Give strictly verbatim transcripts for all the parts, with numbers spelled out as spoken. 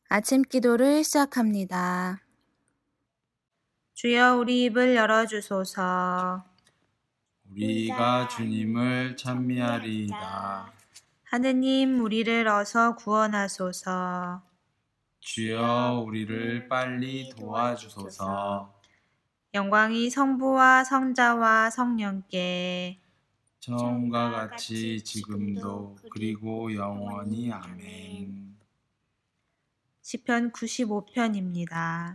아침 기도를 시작합니다. 주여 우리 입을 열어주소서. 우리가 주님을 찬미하리이다. 하느님 우리를 어서 구원하소서. 주여 우리를 빨리 도와주소서. 영광이 성부와 성자와 성령께 처음과 같이 지금도 그리고 영원히 아멘. 시편 구십오 편입니다.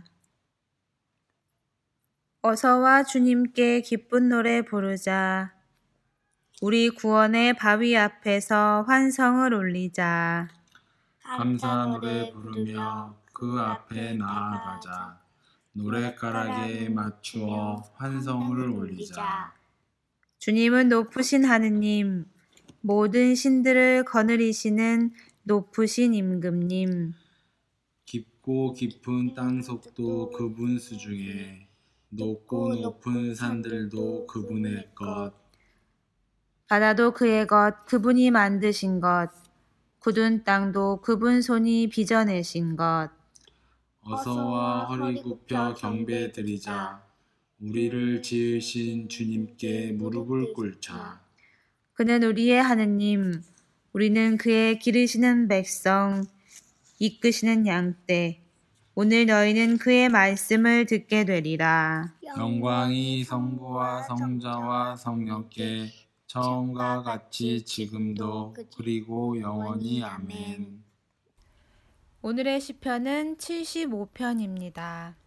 어서와 주님께 기쁜 노래 부르자. 우리 구원의 바위 앞에서 환성을 올리자. 감사 노래 부르며 그 앞에 나아가자. 노랫가락에 맞추어 환성을 올리자. 주님은 높으신 하느님, 모든 신들을 거느리시는 높으신 임금님. 깊고 깊은 땅속도 그분 수중에, 높고 높은 산들도 그분의 것. 바다도 그의 것, 그분이 만드신 것. 굳은 땅도 그분 손이 빚어내신 것. 어서와 허리 굽혀 경배드리자. 우리를 지으신 주님께 무릎을 꿇자. 그는 우리의 하느님, 우리는 그의 기르시는 백성, 이끄시는 양떼. 오늘 너희는 그의 말씀을 듣게 되리라. 영광이 성부와 성자와 성령께 처음과 같이 지금도 그리고 영원히 아멘. 오늘의 시편은 칠십오 편입니다.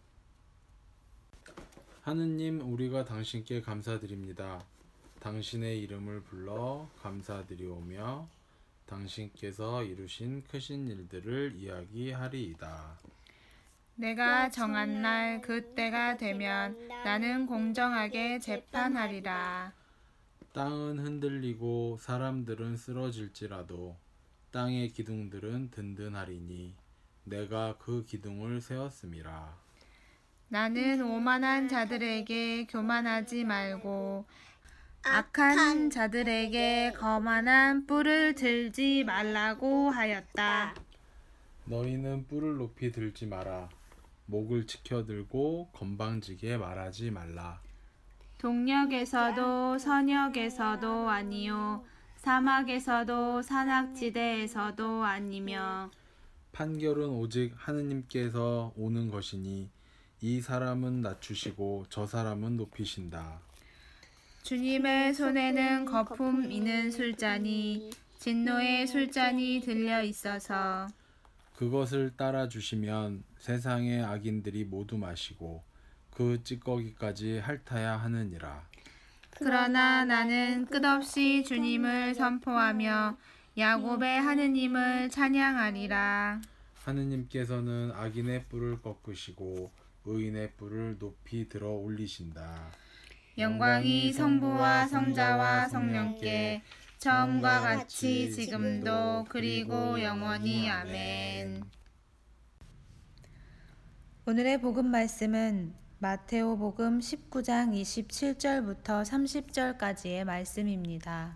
하느님, 우리가 당신께 감사드립니다. 당신의 이름을 불러 감사드리오며 당신께서 이루신 크신 일들을 이야기하리이다. 내가 정한 날 그때가 되면 나는 공정하게 재판하리라. 땅은 흔들리고 사람들은 쓰러질지라도 땅의 기둥들은 든든하리니 내가 그 기둥을 세웠음이라. 나는 오만한 자들에게 교만하지 말고 악한 자들에게 거만한 뿔을 들지 말라고 하였다. 너희는 뿔을 높이 들지 마라. 목을 치켜들고 건방지게 말하지 말라. 동력에서도 선역에서도 아니요 사막에서도 산악지대에서도 아니며 판결은 오직 하느님께서 오는 것이니 이 사람은 낮추시고 저 사람은 높이신다. 주님의 손에는 거품 있는 술잔이 진노의 술잔이 들려 있어서 그것을 따라 주시면 세상의 악인들이 모두 마시고 그 찌꺼기까지 핥아야 하느니라. 그러나 나는 끝없이 주님을 선포하며 야곱의 하느님을 찬양하리라. 하느님께서는 악인의 뿔을 꺾으시고 의인의 뿔을 높이 들어 올리신다. 영광이 성부와 성자와 성령께 처음과 같이 지금도 그리고 영원히 아멘. 오늘의 복음 말씀은 마테오 복음 십구 장 이십칠 절부터 삼십 절까지의 말씀입니다.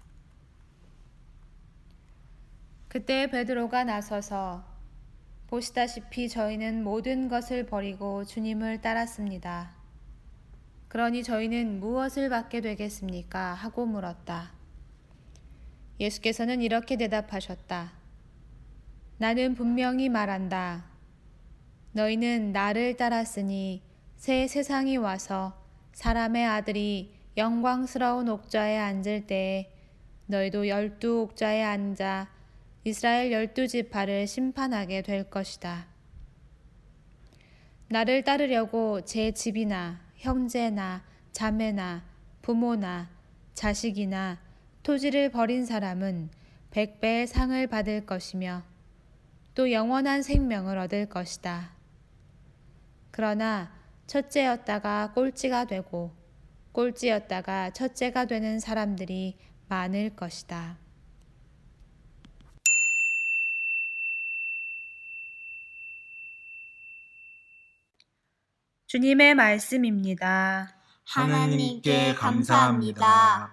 그때 베드로가 나서서 보시다시피 저희는 모든 것을 버리고 주님을 따랐습니다. 그러니 저희는 무엇을 받게 되겠습니까? 하고 물었다. 예수께서는 이렇게 대답하셨다. 나는 분명히 말한다. 너희는 나를 따랐으니 새 세상이 와서 사람의 아들이 영광스러운 옥좌에 앉을 때에 너희도 열두 옥좌에 앉아 이스라엘 열두 지파를 심판하게 될 것이다. 나를 따르려고 제 집이나 형제나 자매나 부모나 자식이나 토지를 버린 사람은 백배의 상을 받을 것이며 또 영원한 생명을 얻을 것이다. 그러나 첫째였다가 꼴찌가 되고 꼴찌였다가 첫째가 되는 사람들이 많을 것이다. 주님의 말씀입니다. 하나님께 감사합니다.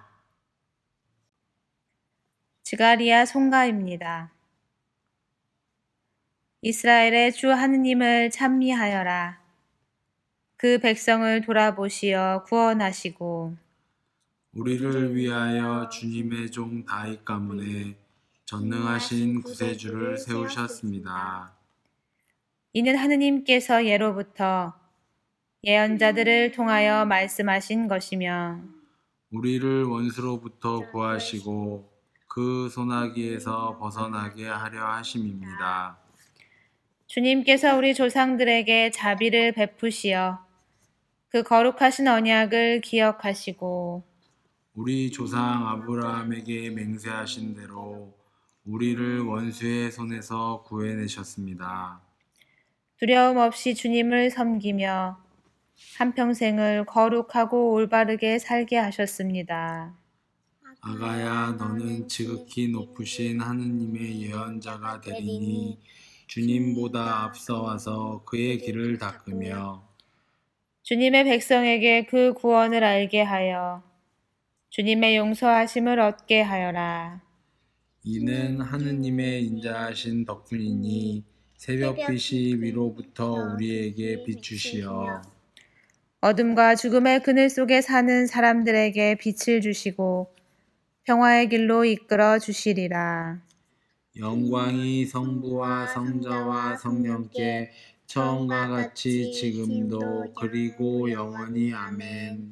지가리야 송가입니다. 이스라엘의 주 하느님을 찬미하여라. 그 백성을 돌아보시어 구원하시고 우리를 위하여 주님의 종 다윗 가문에 전능하신 구세주를 세우셨습니다. 이는 하느님께서 예로부터 예언자들을 통하여 말씀하신 것이며 우리를 원수로부터 구하시고 그 소나기에서 벗어나게 하려 하심입니다. 주님께서 우리 조상들에게 자비를 베푸시어 그 거룩하신 언약을 기억하시고 우리 조상 아브라함에게 맹세하신 대로 우리를 원수의 손에서 구해내셨습니다. 두려움 없이 주님을 섬기며 한평생을 거룩하고 올바르게 살게 하셨습니다. 아가야, 너는 지극히 높으신 하느님의 예언자가 되리니 주님보다 앞서와서 그의 길을 닦으며 주님의 백성에게 그 구원을 알게 하여 주님의 용서하심을 얻게 하여라. 이는 하느님의 인자하신 덕분이니 새벽빛이 위로부터 우리에게 비추시어 어둠과 죽음의 그늘 속에 사는 사람들에게 빛을 주시고 평화의 길로 이끌어 주시리라. 영광이 성부와 성자와 성령께 처음과 같이 지금도 그리고 영원히 아멘.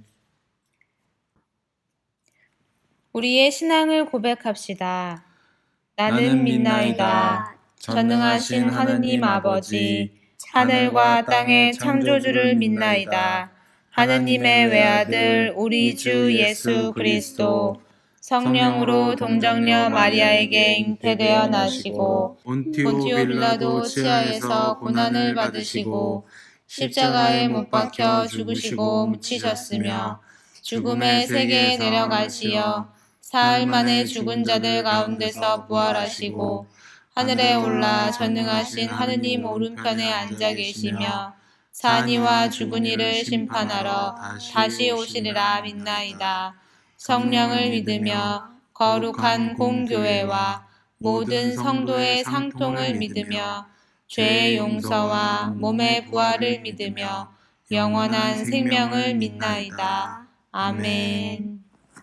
우리의 신앙을 고백합시다. 나는 믿나이다. 전능하신 하느님 아버지, 하늘과 땅의 창조주를 믿나이다. 하느님의 외아들 우리 주 예수 그리스도 성령으로 동정녀 마리아에게 잉태되어 나시고 본티오 빌라도 치하에서 고난을 받으시고 십자가에 못 박혀 죽으시고 묻히셨으며 죽음의 세계에 내려가시어 사흘 만에 죽은 자들 가운데서 부활하시고 하늘에 올라 전능하신 하느님 오른편에 앉아 계시며 산이와 죽은 이를 심판하러 다시 오시리라 믿나이다. 성령을 믿으며 거룩한 공교회와 모든 성도의 상통을 믿으며 죄의 용서와 몸의 부활을 믿으며 영원한 생명을 믿나이다. 아멘.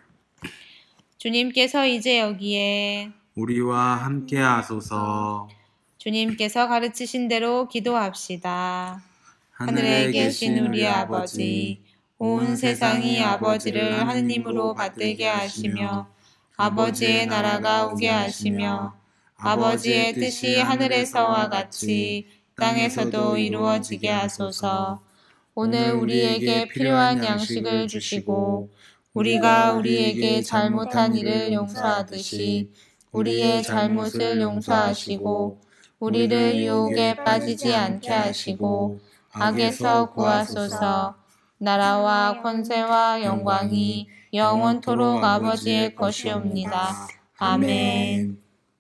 주님께서 이제 여기에 우리와 함께 하소서. 주님께서 가르치신 대로 기도합시다. 하늘에 계신 우리 아버지, 온 세상이 아버지를 하느님으로 받들게 하시며 아버지의 나라가 오게 하시며 아버지의 뜻이 하늘에서와 같이 땅에서도 이루어지게 하소서. 오늘 우리에게 필요한 양식을 주시고 우리가 우리에게 잘못한 일을 용서하듯이 우리의 잘못을 용서하시고 우리를 유혹에 빠지지 않게 하시고 악에서 구하소서. 나라와 권세와 영광이 영원토록 아버지의 것이옵니다. 아멘.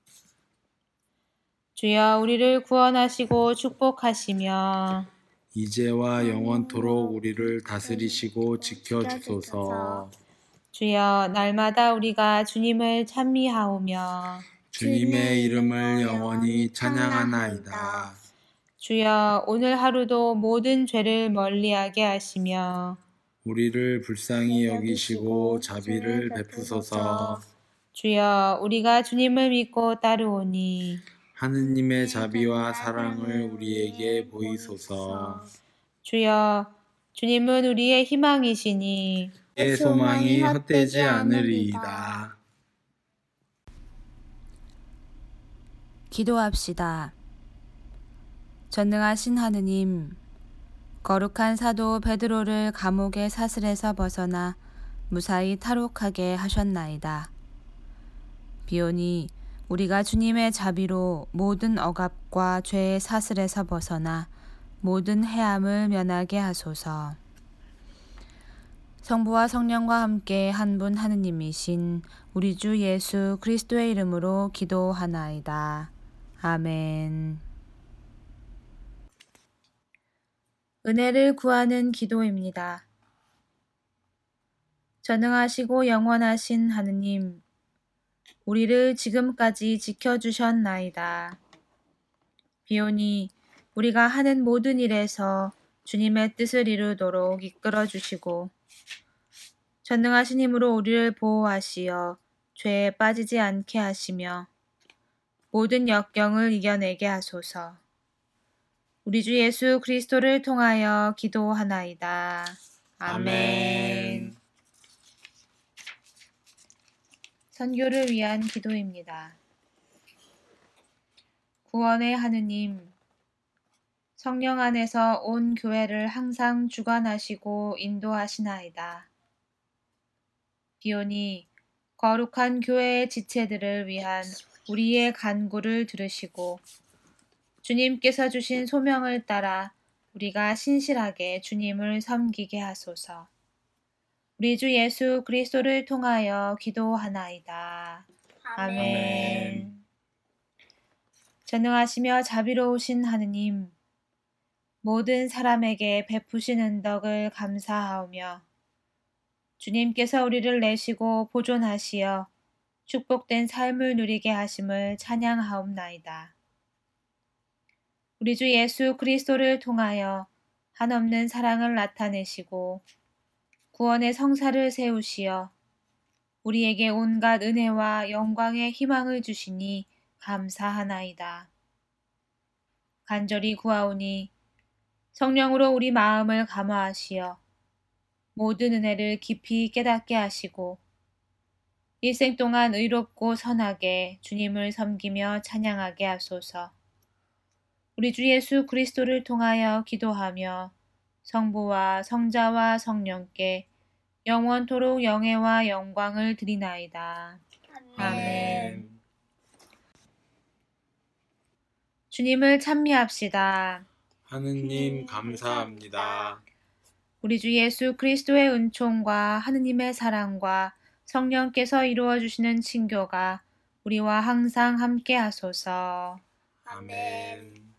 주여 우리를 구원하시고 축복하시며 이제와 영원토록 우리를 다스리시고 지켜주소서. 주여 날마다 우리가 주님을 찬미하오며 주님의 이름을 영원히 찬양하나이다. 주여 오늘 하루도 모든 죄를 멀리하게 하시며 우리를 불쌍히 여기시고 자비를 베푸소서. 주여 우리가 주님을 믿고 따르오니 하느님의 자비와 사랑을 우리에게 보이소서. 주여 주님은 우리의 희망이시니 의 소망이 헛되지 않으리이다. 기도합시다. 전능하신 하느님, 거룩한 사도 베드로를 감옥의 사슬에서 벗어나 무사히 탈옥하게 하셨나이다. 비오니 우리가 주님의 자비로 모든 억압과 죄의 사슬에서 벗어나 모든 해함을 면하게 하소서. 성부와 성령과 함께 한 분 하느님이신 우리 주 예수 그리스도의 이름으로 기도하나이다. 아멘. 은혜를 구하는 기도입니다. 전능하시고 영원하신 하느님, 우리를 지금까지 지켜주셨나이다. 비오니 우리가 하는 모든 일에서 주님의 뜻을 이루도록 이끌어 주시고 전능하신 힘으로 우리를 보호하시어 죄에 빠지지 않게 하시며 모든 역경을 이겨내게 하소서. 우리 주 예수 그리스도를 통하여 기도하나이다. 아멘. 선교를 위한 기도입니다. 구원의 하느님, 성령 안에서 온 교회를 항상 주관하시고 인도하시나이다. 비오니 거룩한 교회의 지체들을 위한 우리의 간구를 들으시고 주님께서 주신 소명을 따라 우리가 신실하게 주님을 섬기게 하소서. 우리 주 예수 그리스도를 통하여 기도하나이다. 아멘. 아멘. 전능하시며 자비로우신 하느님, 모든 사람에게 베푸신 은덕을 감사하오며 주님께서 우리를 내시고 보존하시어 축복된 삶을 누리게 하심을 찬양하옵나이다. 우리 주 예수 그리스도를 통하여 한없는 사랑을 나타내시고 구원의 성사를 세우시어 우리에게 온갖 은혜와 영광의 희망을 주시니 감사하나이다. 간절히 구하오니 성령으로 우리 마음을 감화하시어 모든 은혜를 깊이 깨닫게 하시고 일생 동안 의롭고 선하게 주님을 섬기며 찬양하게 하소서. 우리 주 예수 그리스도를 통하여 기도하며 성부와 성자와 성령께 영원토록 영예와 영광을 드리나이다. 아멘. 주님을 찬미합시다. 하느님 감사합니다. 우리 주 예수 그리스도의 은총과 하느님의 사랑과 성령께서 이루어 주시는 친교가 우리와 항상 함께 하소서. 아멘.